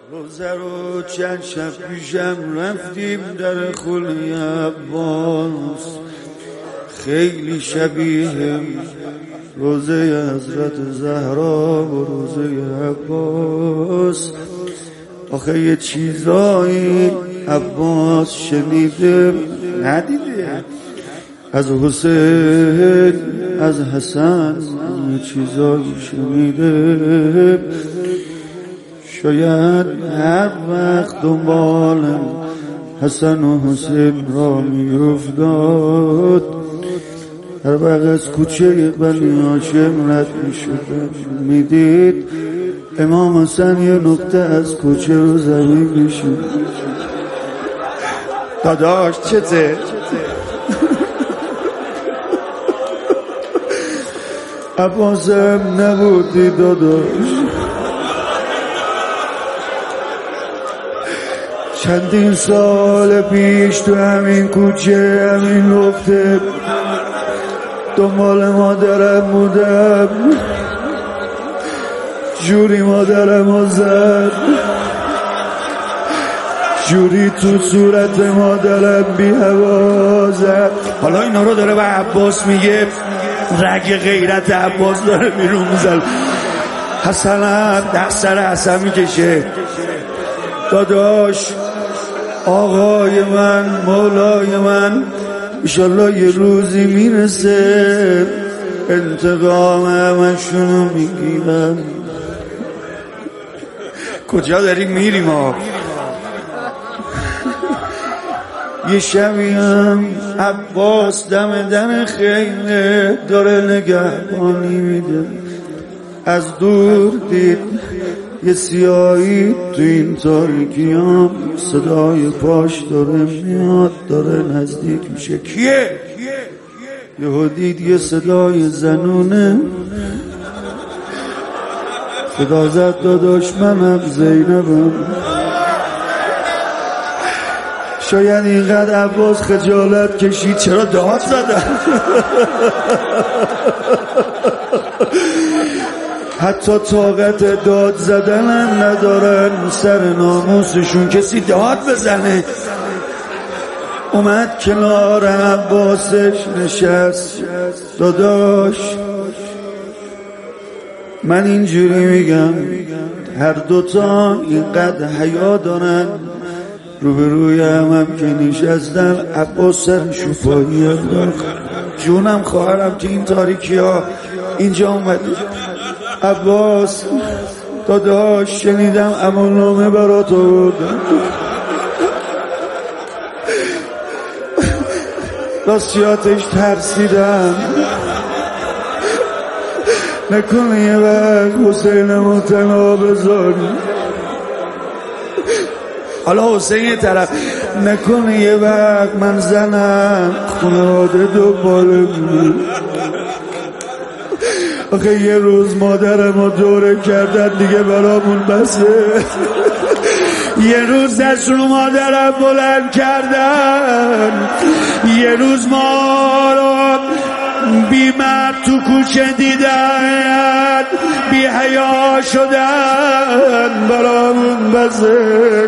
روزه رو چند شب پیشم رفتیم در خونه عباس، خیلی شبیه روزه حضرت زهرا و روزه عباس. آخه یه چیزایی عباس شنیده ندیده، از حسین از حسن یه چیزایی شنیده. شاید هر وقت دنبال حسن و حسین را می‌افتاد، هر وقت از کوچه بنی هاشم رد می‌شد میدید امام حسن یه نقطه از کوچه رو زمین می‌شد. داداش چته؟ عباسم نبودی داداش، چندین سال پیش تو همین کوچه همین نقطه دنبال مادرم بودم، جوری مادرم زد، جوری تو صورت مادرم بی هوا زد. حالا اینا رو داره به عباس میگه، رگ غیرت عباس داره بیرون میزد. حسن دست سر حسن میکشه، داداش آقای من مولای من انشالله یه روزی میرسه انتقام همشونو میگیرم. کجا داریم میریم ها؟ یه شبی هم عباس دم در خیمه داره نگهبانی میده، از دور دید یه سیاهی تو این تاریکیام صدای پاش داره میاد، داره نزدیک میشه. کیه؟ یهو دید یه صدای زنونه، صدا زد داداش منم زینبم. شاید اینقدر عباس خجالت کشید چرا داد زدن. حتی طاقت داد زدن ندارن، سر ناموسشون کسی داد بزنه. اومد کنار عباسش نشست، داداش من اینجوری میگم هر دوتا اینقدر حیا دارن، روبروی هم که نشستن عباس سرشو پایی انداخت. جونم خواهرم که این تاریکی ها اینجا اومدی. عباس داداش شنیدم اماننامه برات آوردم، راستیاتش ترسیدم نکنه یه وقت حسینمو تنها بذاری. حالا حسین یه طرف، نکنه یه وقت من زنم خانواده دوباره بود. آخه یه روز مادرمو دوره کردن دیگه برامون بسه. یه روز دست رو مادرم بلند کردن، یه روز ما رو بی مرد تو کوچه دیدن، بی حیا شدن برامون بسه.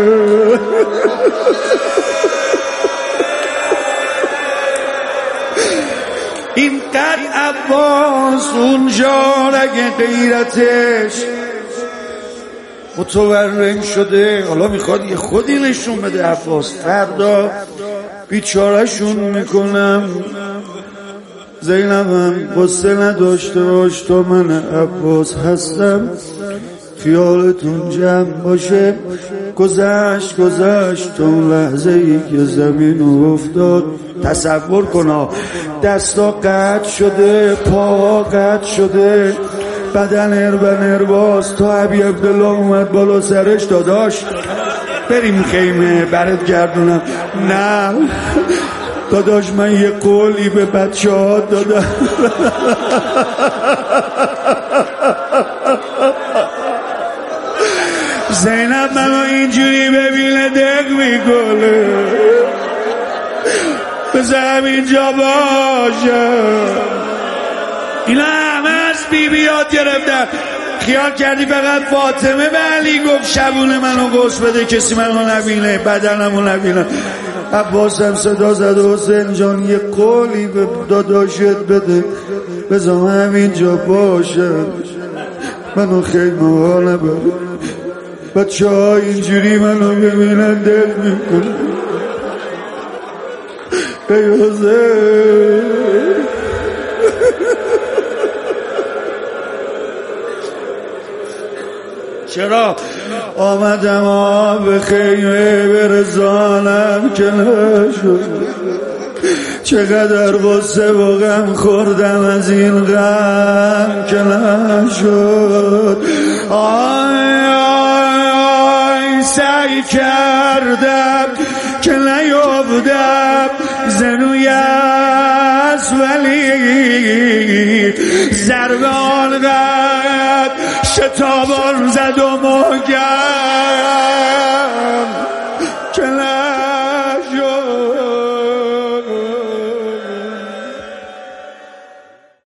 اینقدر عباس اونجا رگ غیرتش متورم شده، حالا میخواد یه خودی نشون بده عباس. فردا بیچارهشون میکنم. زینبم قصه نداشته باش تا من عباس هستم، خیالتون جمع باشه. گذشت تا اون لحظه ای که زمین افتاد. تصور کنا دستا قطع شده، پاها قطع شده، بدن ارباز تا ابی عبدالله اومد بالا سرش. داداش بریم خیمه برات گردونم. نه داداش من یه قولی به بچه ها دادم. زینب منو اینجوری ببینه دق میکنه، بذارم اینجا باشم. اینا همه از بیبیات گرفتن، خیال کردی فقط فاطمه به علی گفت شبونه منو غسل بده کسی منو نبینه بدنمو نبینه. عباسم صدا زد حسین جان یه قولی به داداشت بده بذار همینجا باشم منو خیمه ها نبر بچه ها اینجوری منو ببینن دل میکنه. ای حسین چرا آمدم به خیمه برسانم که نشد چقدر غصه و غم خوردم از این غم که نشد. آی آی آی سعی کردم که نیفتم زنوی است ولی ضربه آنقدر شتابان زد و محکم